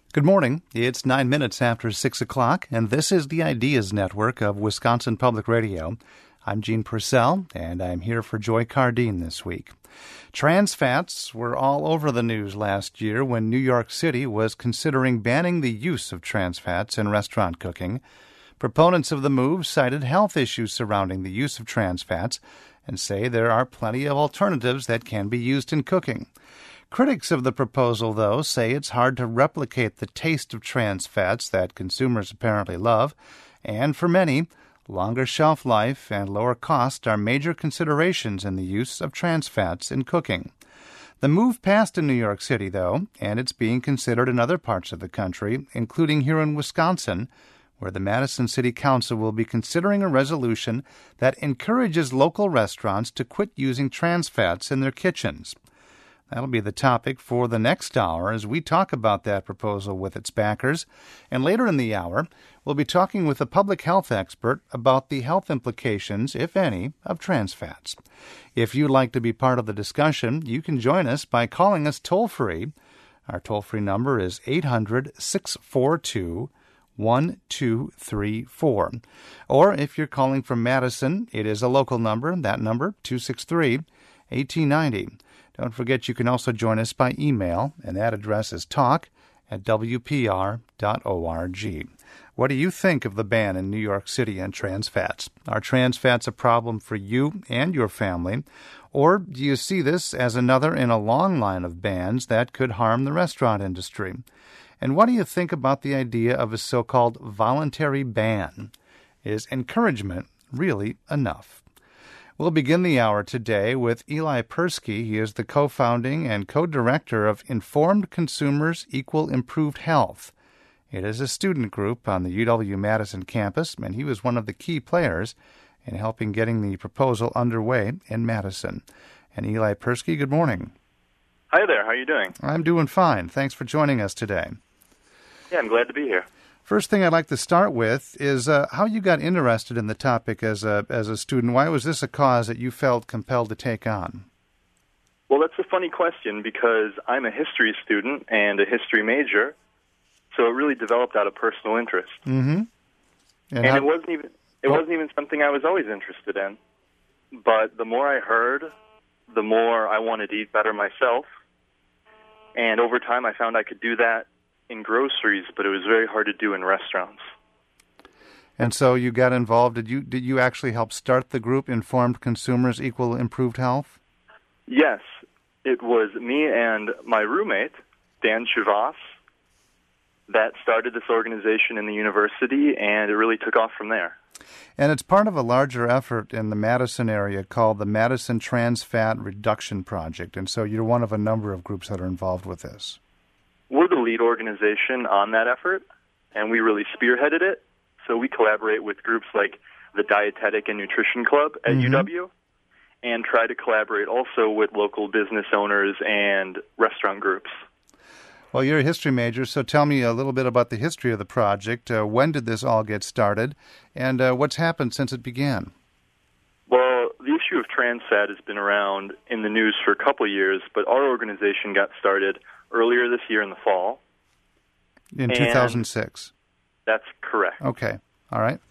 Good morning. It's 9 minutes after 6 o'clock, and this is the Ideas Network of Wisconsin Public Radio. I'm Gene Purcell, and I'm here for Joy Cardine this week. Trans fats were all over the news last year when New York City was considering banning the use of trans fats in restaurant cooking. Proponents of the move cited health issues surrounding the use of trans fats and say there are plenty of alternatives that can be used in cooking. Critics of the proposal, though, say it's hard to replicate the taste of trans fats that consumers apparently love, and for many, longer shelf life and lower cost are major considerations in the use of trans fats in cooking. The move passed in New York City, though, and it's being considered in other parts of the country, including here in Wisconsin, where the Madison City Council will be considering a resolution that encourages local restaurants to quit using trans fats in their kitchens. That'll be the topic for the next hour as we talk about that proposal with its backers. And later in the hour, we'll be talking with a public health expert about the health implications, if any, of trans fats. If you'd like to be part of the discussion, you can join us by calling us toll-free. Our toll-free number is 800-642-1234. Or if you're calling from Madison, it is a local number, that number, 263-1890. Don't forget you can also join us by email, and that address is talk@wpr.org. What do you think of the ban in New York City on trans fats? Are trans fats a problem for you and your family? Or do you see this as another in a long line of bans that could harm the restaurant industry? And what do you think about the idea of a so-called voluntary ban? Is encouragement really enough? We'll begin the hour today with Eli Persky. He is the co-founding and co-director of Informed Consumers Equal Improved Health. It is a student group on the UW-Madison campus, and he was one of the key players in helping getting the proposal underway in Madison. And Eli Persky, good morning. Hi there. How are you doing? I'm doing fine. Thanks for joining us today. Yeah, I'm glad to be here. First thing I'd like to start with is how you got interested in the topic as a student. Why was this a cause that you felt compelled to take on? Well, that's a funny question because I'm a history student and a history major, so it really developed out of personal interest. Mm-hmm. And it wasn't even something I was always interested in. But the more I heard, the more I wanted to eat better myself. And over time, I found I could do that in groceries, but it was very hard to do in restaurants. And so you got involved. Did you actually help start the group Informed Consumers Equal Improved Health? Yes. It was me and my roommate, Dan Chivas, that started this organization in the university, and it really took off from there. And it's part of a larger effort in the Madison area called the Madison Trans Fat Reduction Project, and so you're one of a number of groups that are involved with this. We're the lead organization on that effort, and we really spearheaded it. So we collaborate with groups like the Dietetic and Nutrition Club at UW, and try to collaborate also with local business owners and restaurant groups. Well, you're a history major, so tell me a little bit about the history of the project. When did this all get started, and what's happened since it began? Well, the issue of trans fat has been around in the news for a couple of years, but our organization got started earlier this year in the fall. In 2006? That's correct. Okay. All right.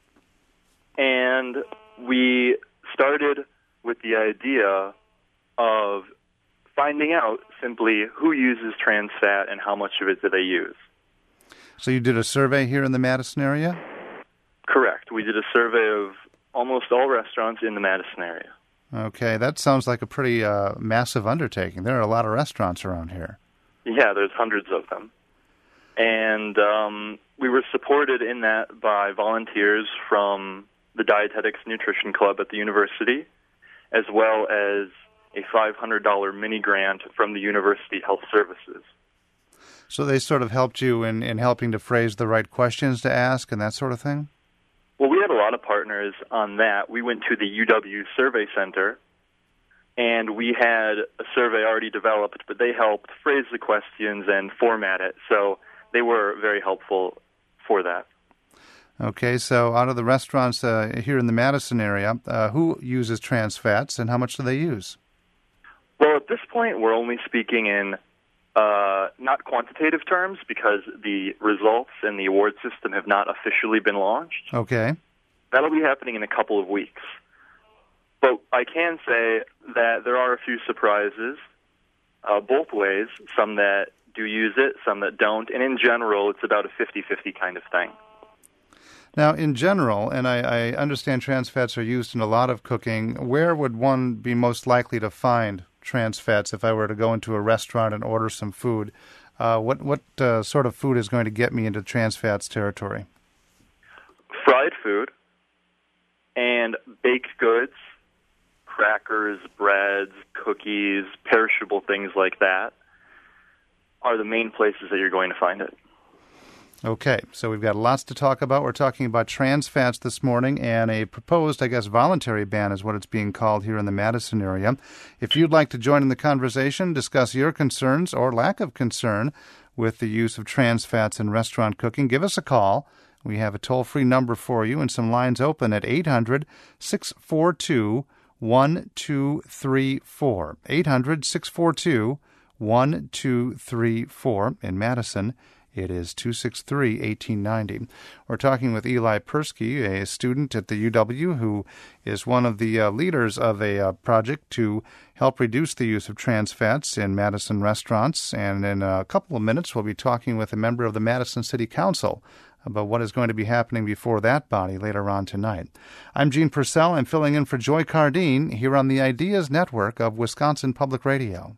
And we started with the idea of finding out simply who uses trans fat and how much of it do they use. So you did a survey here in the Madison area? Correct. We did a survey of almost all restaurants in the Madison area. Okay. That sounds like a pretty massive undertaking. There are a lot of restaurants around here. Yeah, there's hundreds of them. And we were supported in that by volunteers from the Dietetics Nutrition Club at the university, as well as a $500 mini grant from the University Health Services. So they sort of helped you in helping to phrase the right questions to ask and that sort of thing? Well, we had a lot of partners on that. We went to the UW Survey Center, and we had a survey already developed, but they helped phrase the questions and format it. So they were very helpful for that. Okay, so out of the restaurants here in the Madison area, who uses trans fats and how much do they use? Well, at this point, we're only speaking in Not quantitative terms, because the results and the award system have not officially been launched. Okay. That'll be happening in a couple of weeks. But I can say that there are a few surprises both ways, some that do use it, some that don't, and in general, it's about a 50-50 kind of thing. Now, in general, and I understand trans fats are used in a lot of cooking, where would one be most likely to find trans fats if I were to go into a restaurant and order some food? What sort of food is going to get me into trans fats territory? Fried food and baked goods, crackers, breads, cookies, perishable things like that are the main places that you're going to find it. Okay, so we've got lots to talk about. We're talking about trans fats this morning and a proposed, voluntary ban is what it's being called here in the Madison area. If you'd like to join in the conversation, discuss your concerns or lack of concern with the use of trans fats in restaurant cooking, give us a call. We have a toll-free number for you and some lines open at 800-642-1234. 800-642-1234 in Madison. It is 263-1890. We're talking with Eli Persky, a student at the UW who is one of the leaders of a project to help reduce the use of trans fats in Madison restaurants. And in a couple of minutes, we'll be talking with a member of the Madison City Council about what is going to be happening before that body later on tonight. I'm Gene Purcell. I'm filling in for Joy Cardine here on the Ideas Network of Wisconsin Public Radio.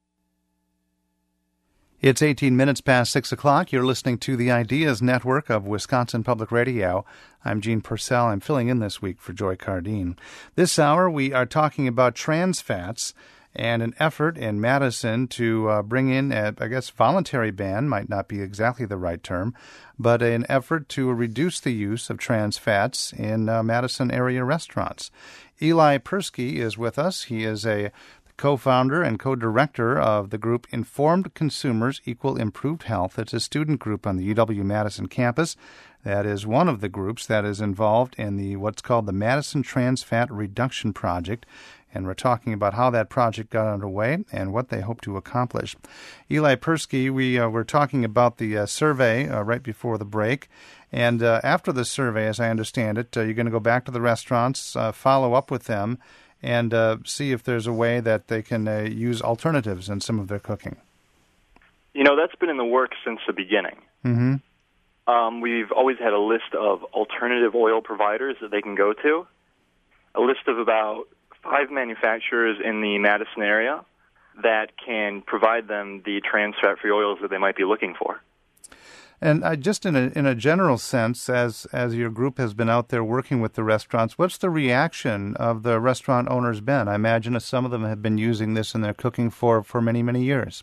It's 18 minutes past 6 o'clock. You're listening to the Ideas Network of Wisconsin Public Radio. I'm Gene Purcell. I'm filling in this week for Joy Cardine. This hour, we are talking about trans fats and an effort in Madison to bring in voluntary ban, might not be exactly the right term, but an effort to reduce the use of trans fats in Madison area restaurants. Eli Persky is with us. He is a co-founder and co-director of the group Informed Consumers Equal Improved Health. It's a student group on the UW-Madison campus. That is one of the groups that is involved in what's called the Madison Trans Fat Reduction Project. And we're talking about how that project got underway and what they hope to accomplish. Eli Persky, we were talking about the survey right before the break. And after the survey, as I understand it, you're going to go back to the restaurants, follow up with them, and see if there's a way that they can use alternatives in some of their cooking. You know, that's been in the works since the beginning. Mm-hmm. We've always had a list of alternative oil providers that they can go to, a list of about 5 manufacturers in the Madison area that can provide them the trans fat-free oils that they might be looking for. And just in a general sense, as your group has been out there working with the restaurants, what's the reaction of the restaurant owners been? I imagine some of them have been using this in their cooking for many, many years.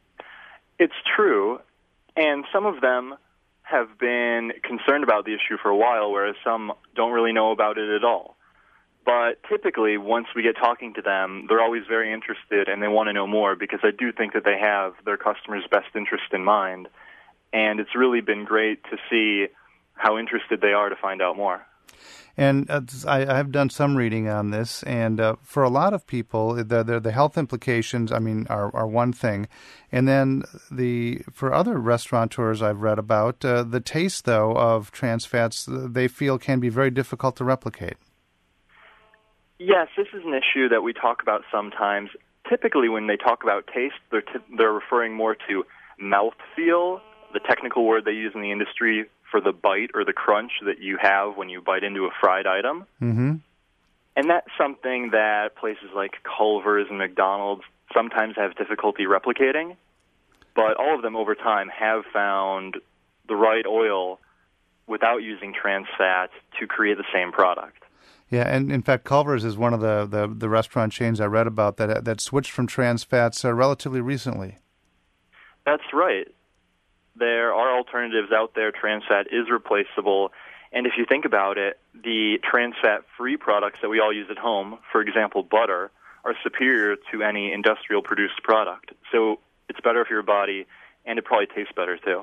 It's true, and some of them have been concerned about the issue for a while, whereas some don't really know about it at all. But typically, once we get talking to them, they're always very interested and they want to know more, because I do think that they have their customers' best interest in mind. And it's really been great to see how interested they are to find out more. And I have done some reading on this, and for a lot of people, the health implications, are one thing. And then for other restaurateurs I've read about, the taste, though, of trans fats, they feel can be very difficult to replicate. Yes, this is an issue that we talk about sometimes. Typically, when they talk about taste, they're referring more to mouthfeel, the technical word they use in the industry for the bite or the crunch that you have when you bite into a fried item. Mm-hmm. And that's something that places like Culver's and McDonald's sometimes have difficulty replicating. But all of them over time have found the right oil without using trans fat to create the same product. Yeah, and in fact, Culver's is one of the restaurant chains I read about that switched from trans fats relatively recently. That's right. There are alternatives out there. Trans fat is replaceable. And if you think about it, the trans fat-free products that we all use at home, for example, butter, are superior to any industrial-produced product. So it's better for your body, and it probably tastes better, too.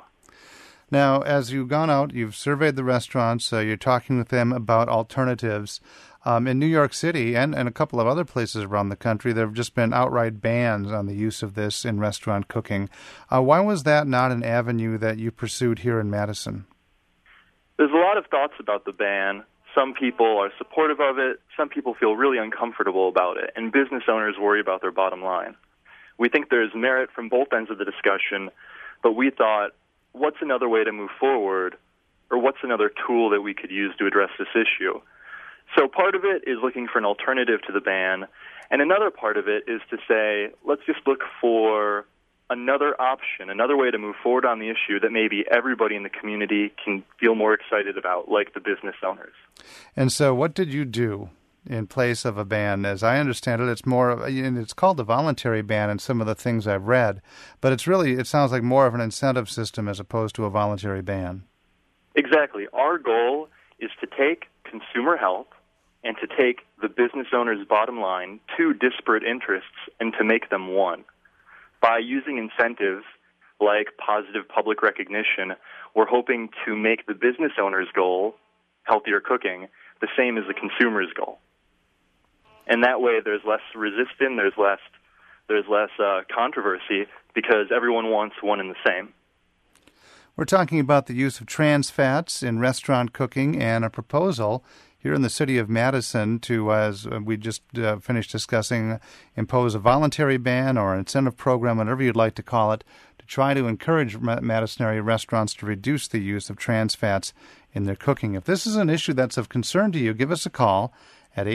Now, as you've gone out, you've surveyed the restaurants, you're talking with them about alternatives. In New York City and a couple of other places around the country, there have just been outright bans on the use of this in restaurant cooking. Why was that not an avenue that you pursued here in Madison? There's a lot of thoughts about the ban. Some people are supportive of it. Some people feel really uncomfortable about it, and business owners worry about their bottom line. We think there's merit from both ends of the discussion, but we thought, what's another way to move forward, or what's another tool that we could use to address this issue? So part of it is looking for an alternative to the ban, and another part of it is to say, let's just look for another option, another way to move forward on the issue that maybe everybody in the community can feel more excited about, like the business owners. And so what did you do in place of a ban? As I understand it, it's called the voluntary ban in some of the things I've read, but it sounds like more of an incentive system as opposed to a voluntary ban. Exactly. Our goal is to take consumer health and to take the business owner's bottom line, two disparate interests, and to make them one. By using incentives like positive public recognition, we're hoping to make the business owner's goal, healthier cooking, the same as the consumer's goal. And that way there's less resistance, there's less controversy, because everyone wants one and the same. We're talking about the use of trans fats in restaurant cooking and a proposal here in the city of Madison to, as we just finished discussing, impose a voluntary ban or an incentive program, whatever you'd like to call it, to try to encourage Madison area restaurants to reduce the use of trans fats in their cooking. If this is an issue that's of concern to you, give us a call at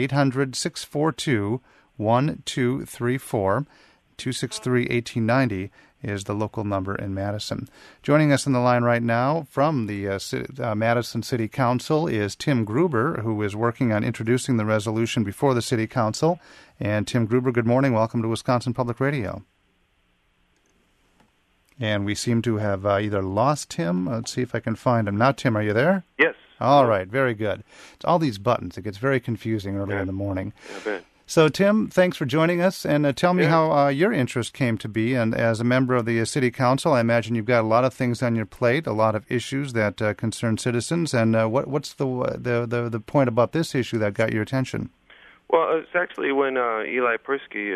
800-642-1234. 263-1890 is the local number in Madison. Joining us on the line right now from the Madison City Council is Tim Gruber, who is working on introducing the resolution before the City Council. And Tim Gruber, good morning. Welcome to Wisconsin Public Radio. And we seem to have either lost Tim. Let's see if I can find him. Now, Tim, are you there? Yes. All right, very good. It's all these buttons. It gets very confusing early in the morning. I bet. So, Tim, thanks for joining us, and tell me how your interest came to be. And as a member of the City Council, I imagine you've got a lot of things on your plate, a lot of issues that concern citizens. And what's the point about this issue that got your attention? Well, it's actually when Eli Persky,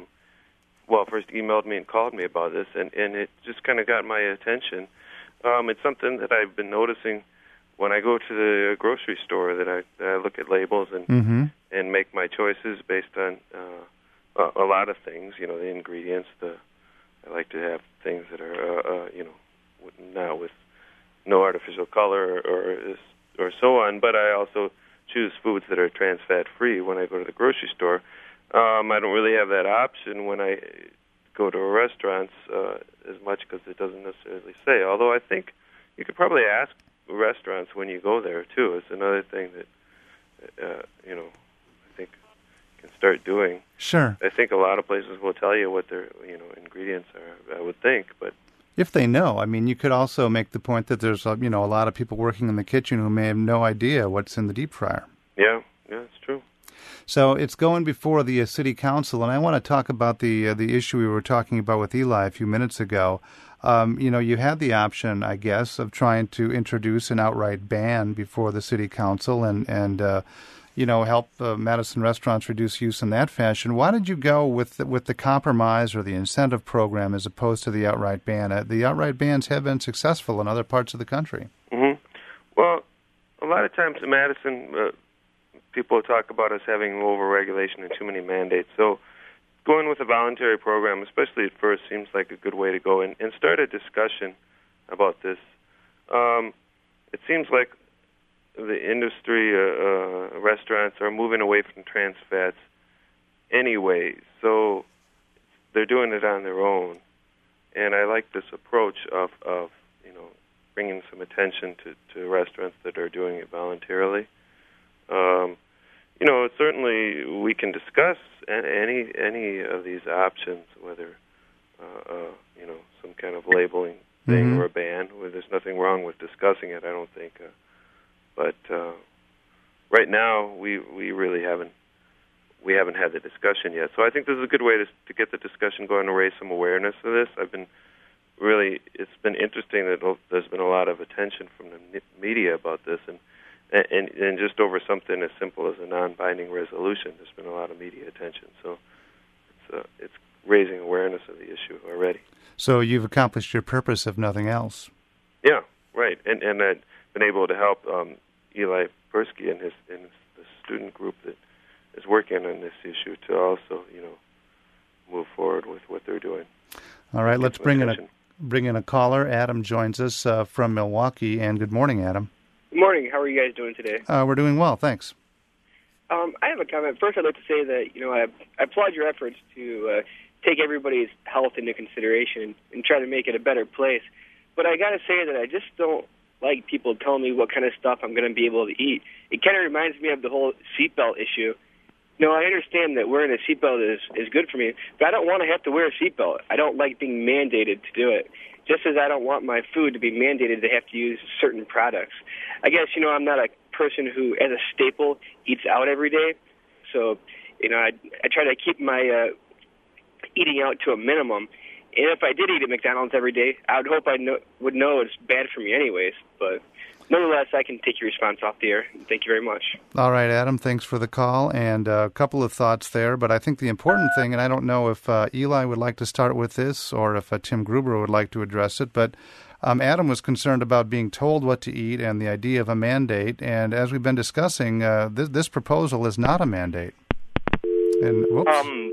first emailed me and called me about this, and it just kind of got my attention. It's something that I've been noticing when I go to the grocery store, that I look at labels and make my choices based on a lot of things. You know, the ingredients. I like to have things that are not with no artificial color or so on. But I also choose foods that are trans fat free when I go to the grocery store. I don't really have that option when I go to restaurants as much, because it doesn't necessarily say. Although I think you could probably ask restaurants when you go there too. It's another thing that I think you can start doing. Sure. I think a lot of places will tell you what their ingredients are, I would think, but if they know, I mean, you could also make the point that there's a lot of people working in the kitchen who may have no idea what's in the deep fryer. Yeah, it's true. So it's going before the City Council, and I want to talk about the issue we were talking about with Eli a few minutes ago. You had the option, I guess, of trying to introduce an outright ban before the City Council and help Madison restaurants reduce use in that fashion. Why did you go with the compromise or the incentive program as opposed to the outright ban? The outright bans have been successful in other parts of the country. Mm-hmm. Well, a lot of times in Madison, people talk about us having over-regulation and too many mandates. So going with a voluntary program, especially at first, seems like a good way to go and start a discussion about this. It seems like the industry, restaurants, are moving away from trans fats anyway, so they're doing it on their own. And I like this approach of bringing some attention to restaurants that are doing it voluntarily. Certainly we can discuss any of these options, whether some kind of labeling thing or a ban. Well, there's nothing wrong with discussing it, I don't think. But right now we really haven't had the discussion yet. So I think this is a good way to get the discussion going and raise some awareness of this. It's been interesting that there's been a lot of attention from the media about this, and and just over something as simple as a non-binding resolution. There's been a lot of media attention, so it's raising awareness of the issue already. So you've accomplished your purpose, if nothing else. Yeah, right. And I've been able to help Eli Persky and the student group that is working on this issue to also, move forward with what they're doing. All right, let's bring in a caller. Adam joins us from Milwaukee, and good morning, Adam. Good morning. How are you guys doing today? We're doing well, thanks. I have a comment. First, I'd like to say that, I applaud your efforts to take everybody's health into consideration and try to make it a better place. But I got to say that I just don't like people telling me what kind of stuff I'm going to be able to eat. It kind of reminds me of the whole seatbelt issue. I understand that wearing a seatbelt is good for me, but I don't want to have to wear a seatbelt. I don't like being mandated to do it, just as I don't want my food to be mandated to have to use certain products. I guess, I'm not a person who, as a staple, eats out every day. So, I try to keep my eating out to a minimum. And if I did eat at McDonald's every day, I would hope I would know it's bad for me anyways. But nonetheless, I can take your response off the air. Thank you very much. All right, Adam, thanks for the call. And a couple of thoughts there. But I think the important thing, and I don't know if Eli would like to start with this or if Tim Gruber would like to address it, but Adam was concerned about being told what to eat and the idea of a mandate. And as we've been discussing, this proposal is not a mandate. And whoops.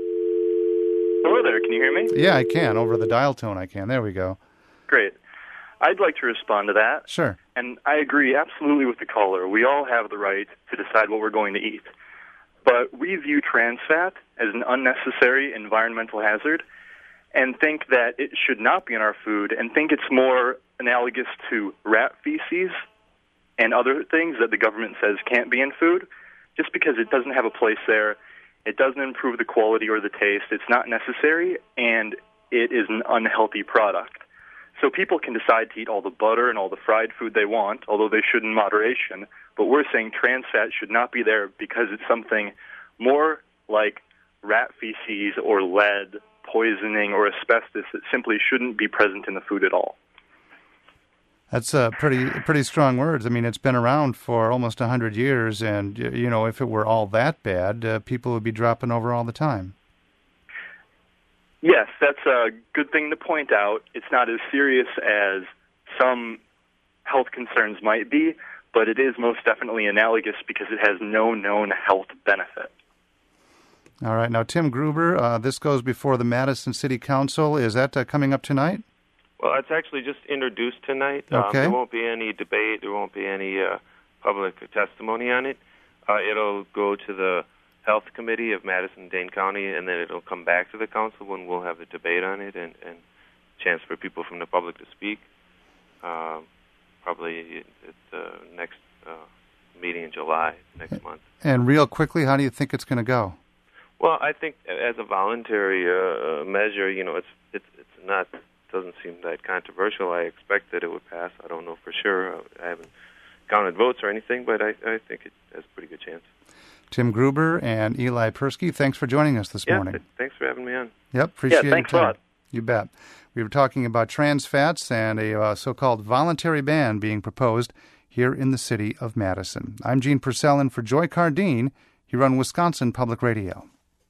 Hello there, can you hear me? Yeah, I can. Over the dial tone, I can. There we go. Great. I'd like to respond to that. Sure. And I agree absolutely with the caller. We all have the right to decide what we're going to eat. But we view trans fat as an unnecessary environmental hazard and think that it should not be in our food and think it's more analogous to rat feces and other things that the government says can't be in food. Just because it doesn't have a place there, it doesn't improve the quality or the taste, it's not necessary, and it is an unhealthy product. So people can decide to eat all the butter and all the fried food they want, although they should in moderation, but we're saying trans fat should not be there because it's something more like rat feces or lead, poisoning, or asbestos that simply shouldn't be present in the food at all. That's pretty strong words. I mean, it's been around for almost 100 years, and, if it were all that bad, people would be dropping over all the time. Yes, that's a good thing to point out. It's not as serious as some health concerns might be, but it is most definitely analogous because it has no known health benefit. All right. Now, Tim Gruber, this goes before the Madison City Council. Is that coming up tonight? Well, it's actually just introduced tonight. Okay. There won't be any debate. There won't be any public testimony on it. It'll go to the Health Committee of Madison-Dane County, and then it'll come back to the council when we'll have a debate on it and chance for people from the public to speak. Probably at the next meeting in July next month. And real quickly, how do you think it's going to go? Well, I think as a voluntary measure, it's not. Doesn't seem that controversial. I expect that it would pass. I don't know for sure. I haven't counted votes or anything, but I think it has a pretty good chance. Tim Gruber and Eli Persky, thanks for joining us this morning. Thanks for having me on. Yep, appreciate it. Yeah, thanks a lot. You bet. We were talking about trans fats and a so-called voluntary ban being proposed here in the city of Madison. I'm Gene Purcell in for Joy Cardeen here on Wisconsin Public Radio.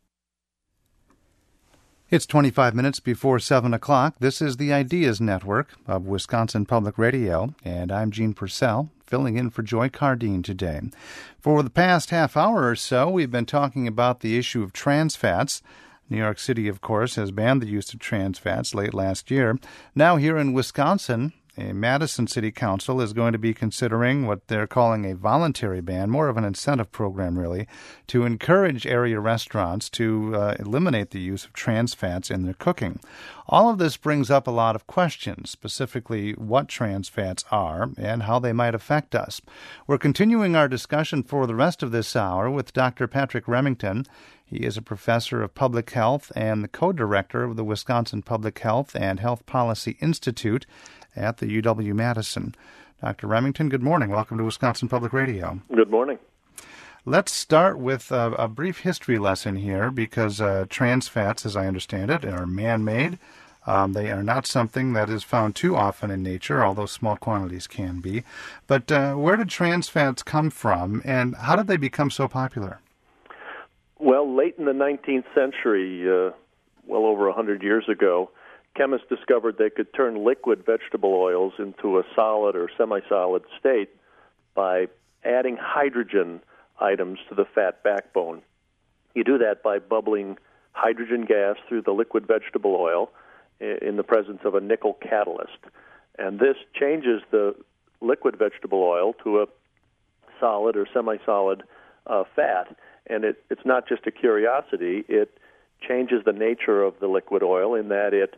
It's 25 minutes before 7 o'clock. This is the Ideas Network of Wisconsin Public Radio, and I'm Gene Purcell, filling in for Joy Cardeen today. For the past half hour or so, we've been talking about the issue of trans fats. New York City, of course, has banned the use of trans fats late last year. Now here in Wisconsin, a Madison City Council is going to be considering what they're calling a voluntary ban, more of an incentive program, really, to encourage area restaurants to eliminate the use of trans fats in their cooking. All of this brings up a lot of questions, specifically what trans fats are and how they might affect us. We're continuing our discussion for the rest of this hour with Dr. Patrick Remington. He is a professor of public health and the co-director of the Wisconsin Public Health and Health Policy Institute at the UW-Madison. Dr. Remington, good morning. Welcome to Wisconsin Public Radio. Good morning. Let's start with a brief history lesson here because trans fats, as I understand it, are man-made. They are not something that is found too often in nature, although small quantities can be. But where did trans fats come from, and how did they become so popular? Well, late in the 19th century, well over 100 years ago, chemists discovered they could turn liquid vegetable oils into a solid or semi-solid state by adding hydrogen items to the fat backbone. You do that by bubbling hydrogen gas through the liquid vegetable oil in the presence of a nickel catalyst. And this changes the liquid vegetable oil to a solid or semi-solid fat. And it's not just a curiosity. It changes the nature of the liquid oil in that it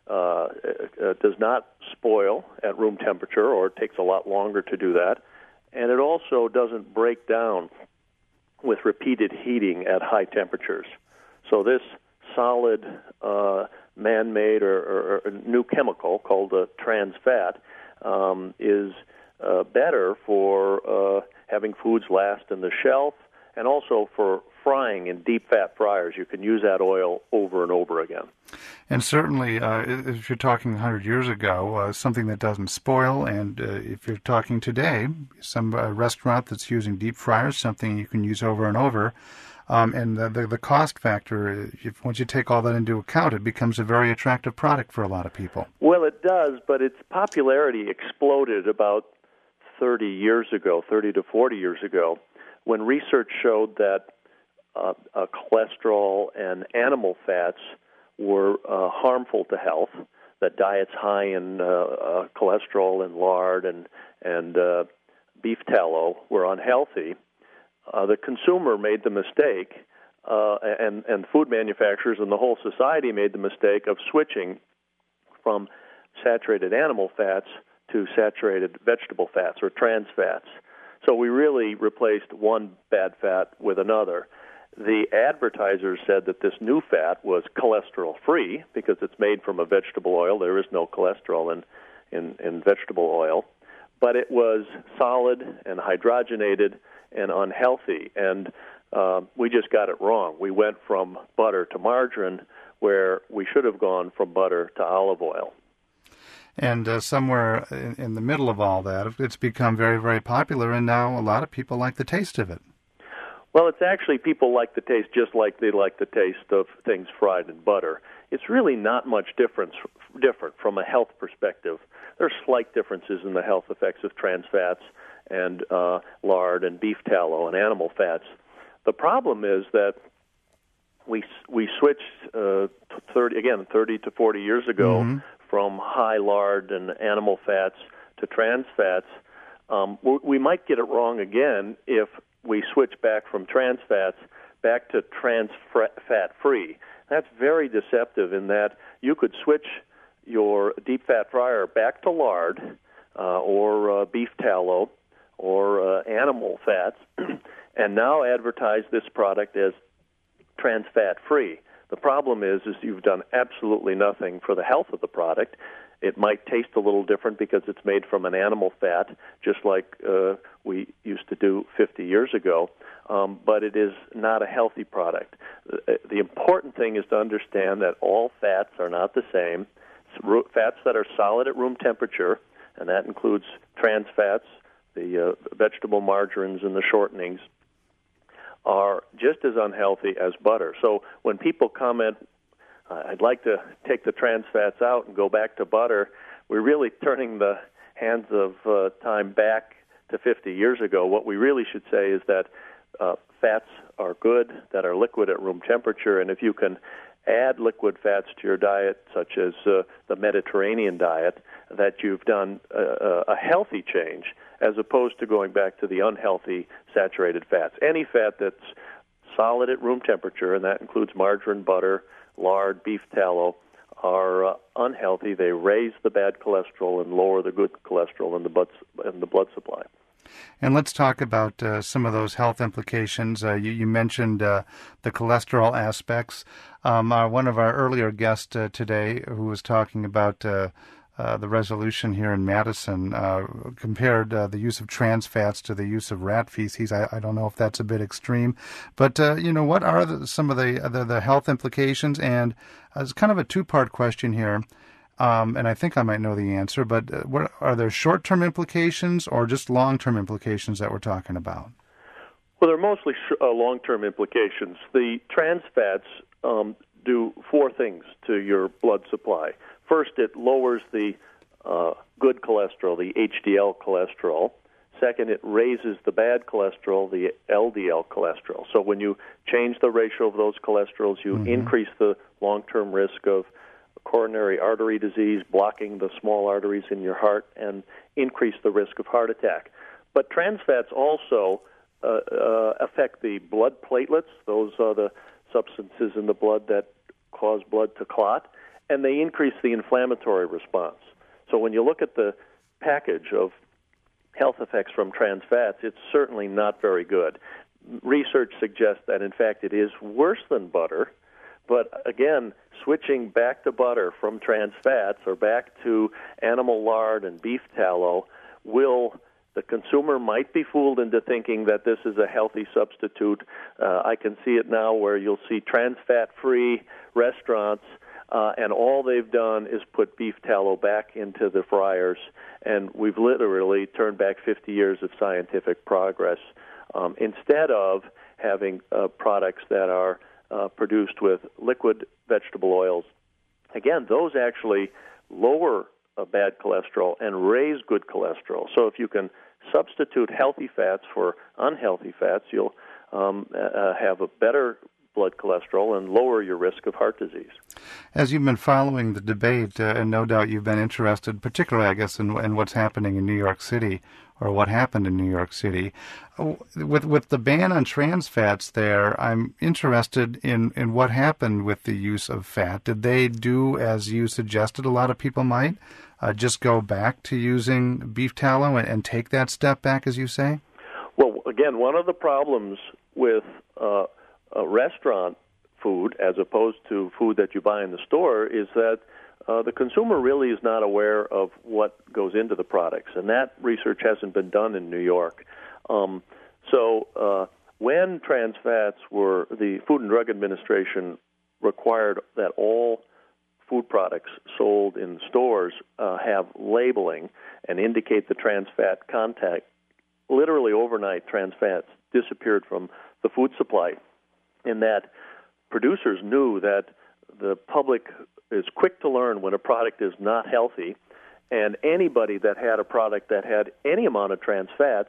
does not spoil at room temperature, or it takes a lot longer to do that. And it also doesn't break down with repeated heating at high temperatures. So this solid man-made or new chemical called trans fat is better for having foods last in the shelf, and also for frying in deep fat fryers. You can use that oil over and over again. And certainly, if you're talking 100 years ago, something that doesn't spoil, and if you're talking today, some restaurant that's using deep fryers, something you can use over and over, and the cost factor, once you take all that into account, it becomes a very attractive product for a lot of people. Well, it does, but its popularity exploded about 30 to 40 years ago, when research showed that cholesterol and animal fats were harmful to health, that diets high in cholesterol and lard and beef tallow were unhealthy. The consumer made the mistake, and food manufacturers and the whole society made the mistake of switching from saturated animal fats to saturated vegetable fats or trans fats. So we really replaced one bad fat with another. The advertisers said that this new fat was cholesterol-free because it's made from a vegetable oil. There is no cholesterol in vegetable oil. But it was solid and hydrogenated and unhealthy, and we just got it wrong. We went from butter to margarine, where we should have gone from butter to olive oil. And somewhere in the middle of all that, it's become very, very popular, and now a lot of people like the taste of it. Well, it's actually people like the taste just like they like the taste of things fried in butter. It's really not much different from a health perspective. There are slight differences in the health effects of trans fats and lard and beef tallow and animal fats. The problem is that we switched 30 to 40 years ago from high lard and animal fats to trans fats. We might get it wrong again if we switch back from trans fats back to trans fat free. That's very deceptive in that you could switch your deep fat fryer back to lard or beef tallow or animal fats and now advertise this product as trans fat free. The problem is you've done absolutely nothing for the health of the product. It might taste a little different because it's made from an animal fat, just like we used to do 50 years ago, but it is not a healthy product. The important thing is to understand that all fats are not the same. Fats that are solid at room temperature, and that includes trans fats, the vegetable margarines and the shortenings, are just as unhealthy as butter. So when people comment, I'd like to take the trans fats out and go back to butter, we're really turning the hands of time back to 50 years ago. What we really should say is that fats are good, that are liquid at room temperature, and if you can add liquid fats to your diet, such as the Mediterranean diet, that you've done a healthy change, as opposed to going back to the unhealthy saturated fats. Any fat that's solid at room temperature, and that includes margarine, butter, lard, beef tallow, are unhealthy. They raise the bad cholesterol and lower the good cholesterol in the blood supply. And let's talk about some of those health implications. You mentioned the cholesterol aspects. One of our earlier guests today, who was talking about the resolution here in Madison compared the use of trans fats to the use of rat feces. I don't know if that's a bit extreme, but what are some of the health implications? And it's kind of a two-part question here, and I think I might know the answer. But what are there short-term implications or just long-term implications that we're talking about? Well, they're mostly long-term implications. The trans fats do four things to your blood supply. First, it lowers the good cholesterol, the HDL cholesterol. Second, it raises the bad cholesterol, the LDL cholesterol. So when you change the ratio of those cholesterols, you increase the long-term risk of coronary artery disease, blocking the small arteries in your heart, and increase the risk of heart attack. But trans fats also affect the blood platelets. Those are the substances in the blood that cause blood to clot, and they increase the inflammatory response. So when you look at the package of health effects from trans fats, it's certainly not very good. Research suggests that, in fact, it is worse than butter, but again, switching back to butter from trans fats or back to animal lard and beef tallow the consumer might be fooled into thinking that this is a healthy substitute. I can see it now where you'll see trans fat-free restaurants, and all they've done is put beef tallow back into the fryers, and we've literally turned back 50 years of scientific progress instead of having products that are produced with liquid vegetable oils. Again, those actually lower bad cholesterol and raise good cholesterol. So if you can substitute healthy fats for unhealthy fats, you'll have a better blood cholesterol and lower your risk of heart disease. As you've been following the debate, and no doubt you've been interested, particularly, I guess, in what's happening in New York City, or what happened in New York City, with the ban on trans fats there, I'm interested in what happened with the use of fat. Did they do as you suggested a lot of people might, just go back to using beef tallow and take that step back, as you say? Well, again, one of the problems with restaurant food as opposed to food that you buy in the store is that the consumer really is not aware of what goes into the products, and that research hasn't been done in New York. So when trans fats the Food and Drug Administration required that all food products sold in stores have labeling and indicate the trans fat content, literally overnight trans fats disappeared from the food supply, in that producers knew that the public is quick to learn when a product is not healthy, and anybody that had a product that had any amount of trans fats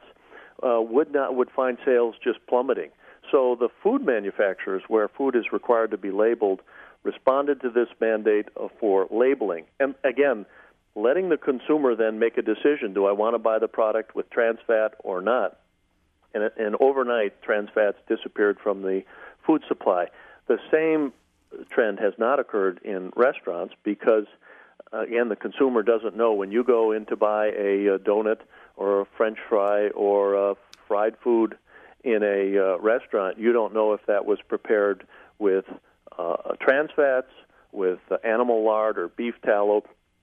would find sales just plummeting. So the food manufacturers, where food is required to be labeled, responded to this mandate for labeling. And again, letting the consumer then make a decision, do I want to buy the product with trans fat or not? And overnight, trans fats disappeared from the food supply. The same trend has not occurred in restaurants because, again, the consumer doesn't know. When you go in to buy a donut or a French fry or fried food in a restaurant, you don't know if that was prepared with trans fats, with animal lard or beef tallow,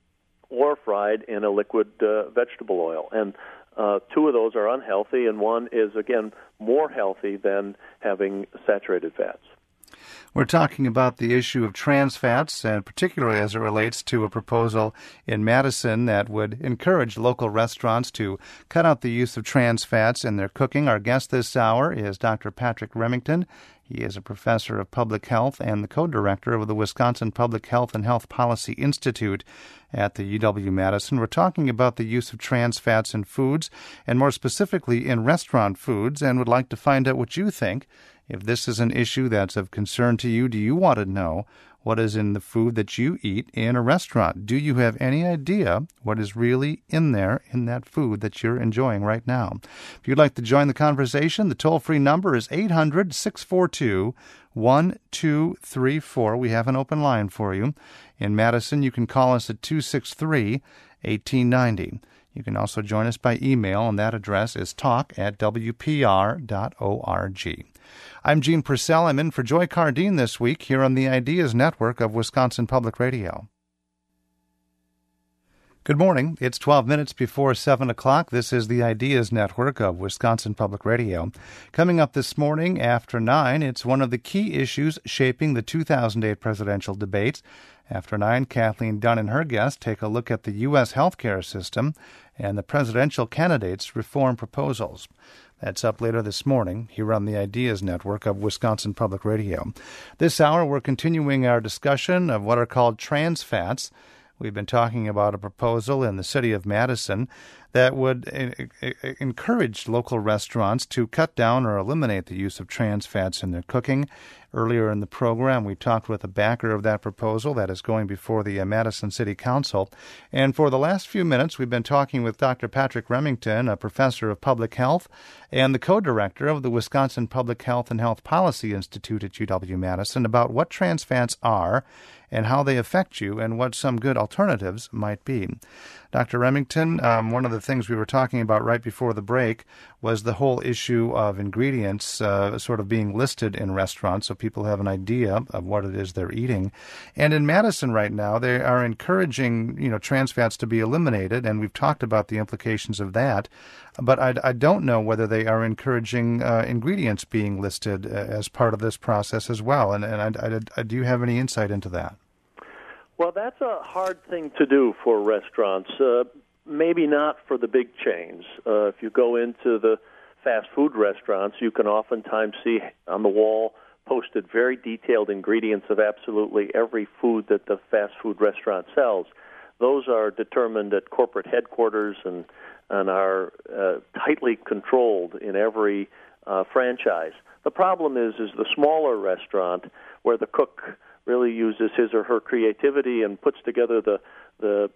or fried in a liquid vegetable oil. And two of those are unhealthy, and one is, again, more healthy than having saturated fats. We're talking about the issue of trans fats, and particularly as it relates to a proposal in Madison that would encourage local restaurants to cut out the use of trans fats in their cooking. Our guest this hour is Dr. Patrick Remington. He is a professor of public health and the co-director of the Wisconsin Public Health and Health Policy Institute at the UW-Madison. We're talking about the use of trans fats in foods, and more specifically in restaurant foods, and would like to find out what you think. If this is an issue that's of concern to you, do you want to know what is in the food that you eat in a restaurant? Do you have any idea what is really in there in that food that you're enjoying right now? If you'd like to join the conversation, the toll-free number is 800-642-1234. We have an open line for you. In Madison, you can call us at 263-1890. You can also join us by email, and that address is talk@wpr.org. I'm Gene Purcell. I'm in for Joy Cardeen this week here on the Ideas Network of Wisconsin Public Radio. Good morning. It's 12 minutes before 7 o'clock. This is the Ideas Network of Wisconsin Public Radio. Coming up this morning after 9, it's one of the key issues shaping the 2008 presidential debates. After 9, Kathleen Dunn and her guests take a look at the U.S. healthcare system and the presidential candidates' reform proposals. That's up later this morning here on the Ideas Network of Wisconsin Public Radio. This hour, we're continuing our discussion of what are called trans fats. We've been talking about a proposal in the city of Madison that would encourage local restaurants to cut down or eliminate the use of trans fats in their cooking. Earlier in the program, we talked with a backer of that proposal that is going before the Madison City Council. And for the last few minutes, we've been talking with Dr. Patrick Remington, a professor of public health and the co-director of the Wisconsin Public Health and Health Policy Institute at UW-Madison, about what trans fats are and how they affect you and what some good alternatives might be. Dr. Remington, one of the things we were talking about right before the break was the whole issue of ingredients sort of being listed in restaurants so people have an idea of what it is they're eating. And in Madison right now, they are encouraging, trans fats to be eliminated, and we've talked about the implications of that. But I don't know whether they are encouraging ingredients being listed as part of this process as well. And do you have any insight into that? Well, that's a hard thing to do for restaurants. Maybe not for the big chains. If you go into the fast food restaurants, you can oftentimes see on the wall posted very detailed ingredients of absolutely every food that the fast food restaurant sells. Those are determined at corporate headquarters and are tightly controlled in every franchise. The problem is the smaller restaurant where the cook really uses his or her creativity and puts together the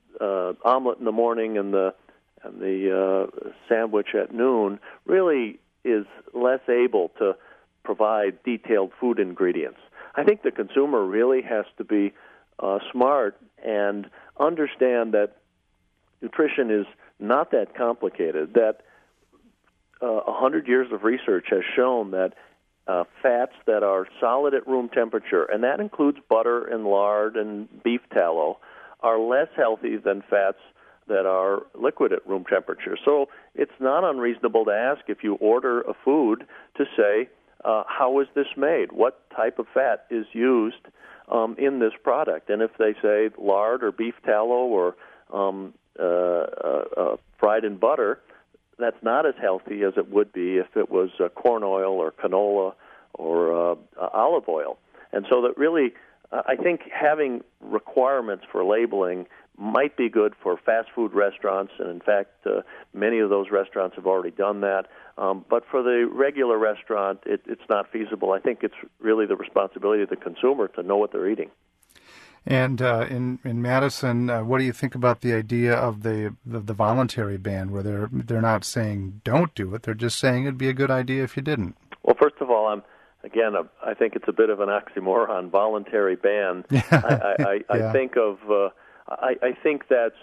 omelet in the morning and the sandwich at noon, really is less able to provide detailed food ingredients. I think the consumer really has to be smart and understand that nutrition is not that complicated, that 100 years of research has shown that fats that are solid at room temperature, and that includes butter and lard and beef tallow, are less healthy than fats that are liquid at room temperature. So it's not unreasonable to ask, if you order a food, to say, how is this made? What type of fat is used in this product? And if they say lard or beef tallow or fried in butter, that's not as healthy as it would be if it was corn oil or canola or olive oil. And so that really, I think having requirements for labeling might be good for fast food restaurants, and in fact, many of those restaurants have already done that. But for the regular restaurant, it's not feasible. I think it's really the responsibility of the consumer to know what they're eating. And in Madison, what do you think about the idea of the voluntary ban, where they're not saying don't do it, they're just saying it'd be a good idea if you didn't? Well, first of all, I think it's a bit of an oxymoron, voluntary ban. I think that's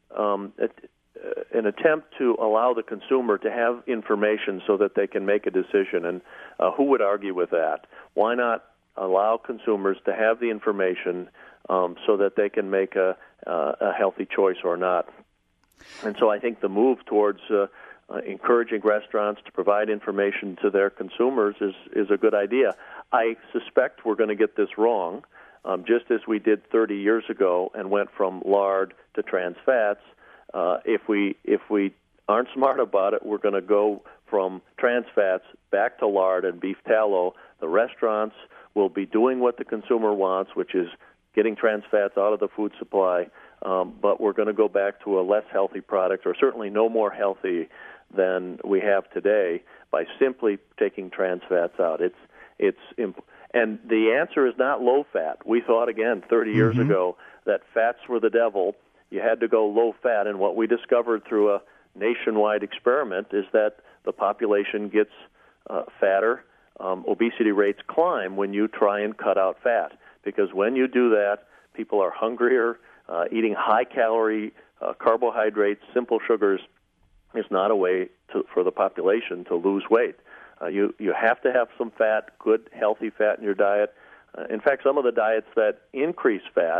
an attempt to allow the consumer to have information so that they can make a decision. And who would argue with that? Why not allow consumers to have the information so that they can make a healthy choice or not? And so I think the move towards encouraging restaurants to provide information to their consumers is a good idea. I suspect we're going to get this wrong, just as we did 30 years ago and went from lard to trans fats. If we aren't smart about it, we're going to go from trans fats back to lard and beef tallow. The restaurants will be doing what the consumer wants, which is getting trans fats out of the food supply, but we're going to go back to a less healthy product, or certainly no more healthy than we have today, by simply taking trans fats out. And the answer is not low fat. We thought, again, 30 years ago that fats were the devil. You had to go low fat, and what we discovered through a nationwide experiment is that the population gets fatter. Obesity rates climb when you try and cut out fat, because when you do that, people are hungrier. Eating high-calorie carbohydrates, simple sugars, is not a way for the population to lose weight. You have to have some fat, good, healthy fat in your diet. In fact, some of the diets that increase fat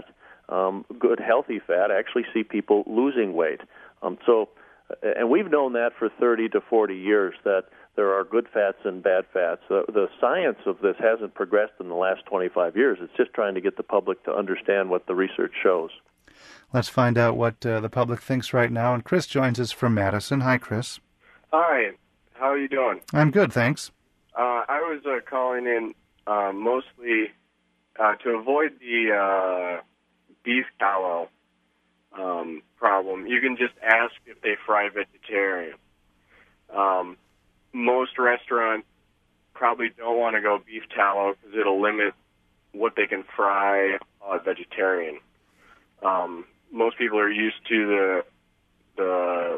good, healthy fat, actually see people losing weight. And we've known that for 30 to 40 years, that there are good fats and bad fats. The science of this hasn't progressed in the last 25 years. It's just trying to get the public to understand what the research shows. Let's find out what the public thinks right now. And Chris joins us from Madison. Hi, Chris. Hi. How are you doing? I'm good, thanks. I was calling in mostly to avoid the beef tallow problem. You can just ask if they fry vegetarian. Most restaurants probably don't want to go beef tallow because it'll limit what they can fry vegetarian. Most people are used to the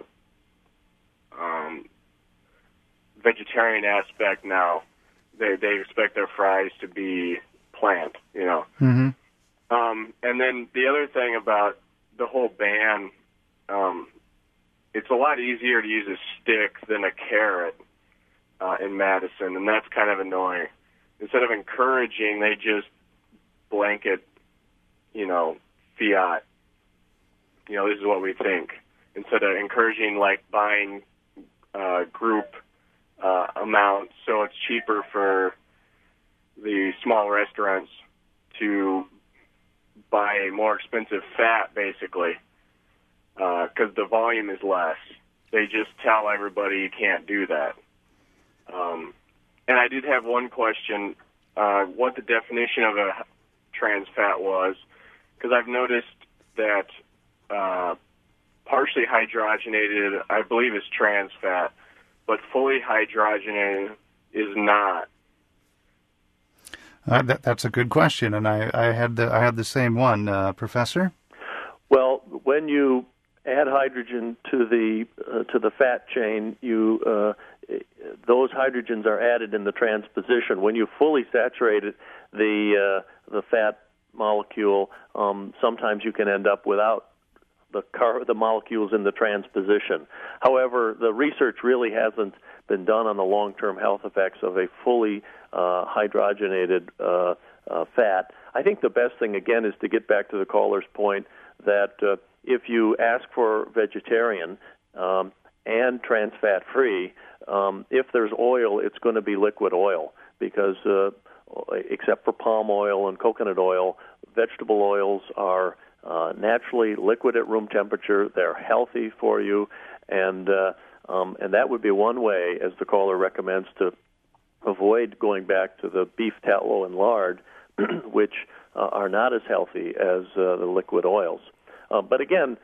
vegetarian aspect now. They expect their fries to be plant, you know. Mm-hmm. And then the other thing about the whole ban, it's a lot easier to use a stick than a carrot in Madison, and that's kind of annoying. Instead of encouraging, they just blanket, fiat. This is what we think. Instead of encouraging, like, buying group amounts, so it's cheaper for the small restaurants to buy a more expensive fat, basically, because the volume is less. They just tell everybody you can't do that. And I did have one question, what the definition of a trans fat was, because I've noticed that partially hydrogenated, I believe, is trans fat, but fully hydrogenated is not. That's a good question, and I had the same one, Professor. Well, when you add hydrogen to the fat chain, those hydrogens are added in the transposition. When you fully saturate it, the fat molecule, sometimes you can end up without the molecules in the transposition. However, the research really hasn't been done on the long-term health effects of a fully hydrogenated fat. I think the best thing, again, is to get back to the caller's point that if you ask for vegetarian and trans fat free, if there's oil, it's going to be liquid oil, because except for palm oil and coconut oil, vegetable oils are naturally liquid at room temperature. They're healthy for you, and that would be one way, as the caller recommends, to avoid going back to the beef tallow and lard, which are not as healthy as the liquid oils. But again,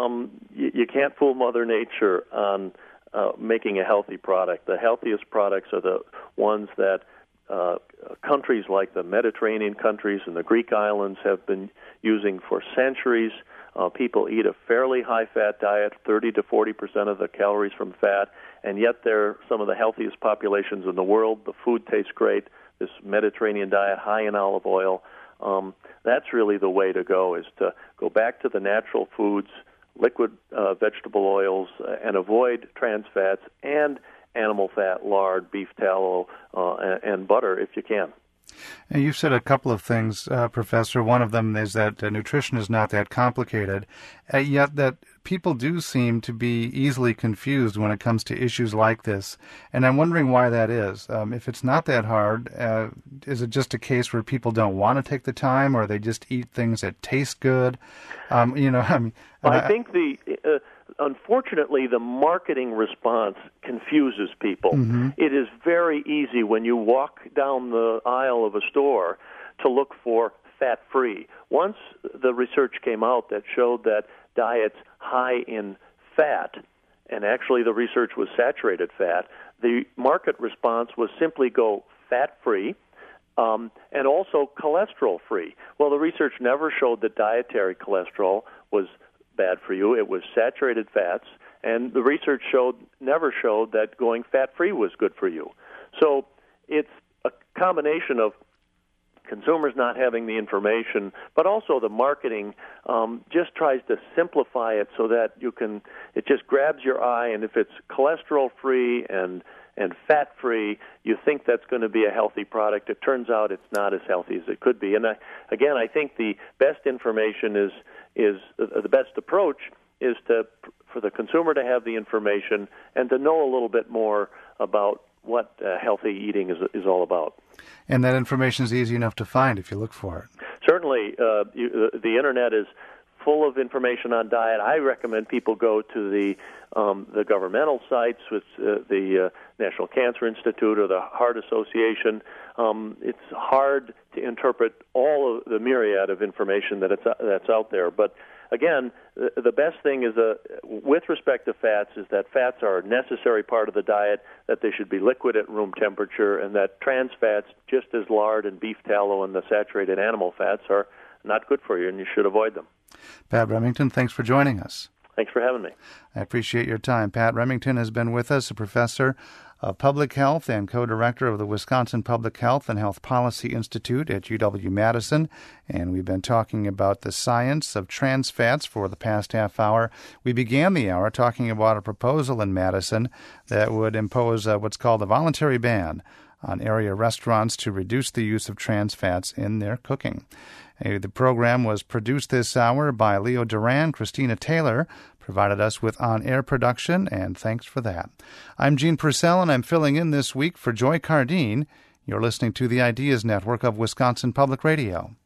you can't fool Mother Nature on making a healthy product. The healthiest products are the ones that countries like the Mediterranean countries and the Greek islands have been using for centuries. People eat a fairly high-fat diet, 30 to 40% of the calories from fat, and yet they're some of the healthiest populations in the world. The food tastes great. This Mediterranean diet, high in olive oil, that's really the way to go, is to go back to the natural foods, liquid vegetable oils, and avoid trans fats and animal fat, lard, beef tallow, and butter if you can. And you've said a couple of things, Professor. One of them is that nutrition is not that complicated, yet that people do seem to be easily confused when it comes to issues like this. And I'm wondering why that is. If it's not that hard, is it just a case where people don't want to take the time, or they just eat things that taste good? I think unfortunately, the marketing response confuses people. Mm-hmm. It is very easy when you walk down the aisle of a store to look for fat-free. Once the research came out that showed that diets high in fat, and actually the research was saturated fat, the market response was simply go fat-free, and also cholesterol-free. Well, the research never showed that dietary cholesterol was bad for you. It was saturated fats, and the research never showed that going fat-free was good for you. So it's a combination of consumers not having the information, but also the marketing just tries to simplify it so that it just grabs your eye, and if it's cholesterol-free and and fat-free, you think that's going to be a healthy product. It turns out it's not as healthy as it could be. And I think the best information is the best approach is for the consumer to have the information and to know a little bit more about what healthy eating is all about. And that information is easy enough to find if you look for it. Certainly, the Internet is full of information on diet. I recommend people go to the governmental sites with the National Cancer Institute or the Heart Association. It's hard to interpret all of the myriad of information that's out there, but again, the best thing is, with respect to fats, is that fats are a necessary part of the diet, that they should be liquid at room temperature, and that trans fats, just as lard and beef tallow and the saturated animal fats, are not good for you, and you should avoid them. Pat Remington, thanks for joining us. Thanks for having me. I appreciate your time. Pat Remington has been with us, a professor of public health and co-director of the Wisconsin Public Health and Health Policy Institute at UW-Madison, and we've been talking about the science of trans fats for the past half hour. We began the hour talking about a proposal in Madison that would impose what's called a voluntary ban on area restaurants to reduce the use of trans fats in their cooking. The program was produced this hour by Leo Duran. Christina Taylor provided us with on-air production, and thanks for that. I'm Gene Purcell, and I'm filling in this week for Joy Cardine. You're listening to the Ideas Network of Wisconsin Public Radio.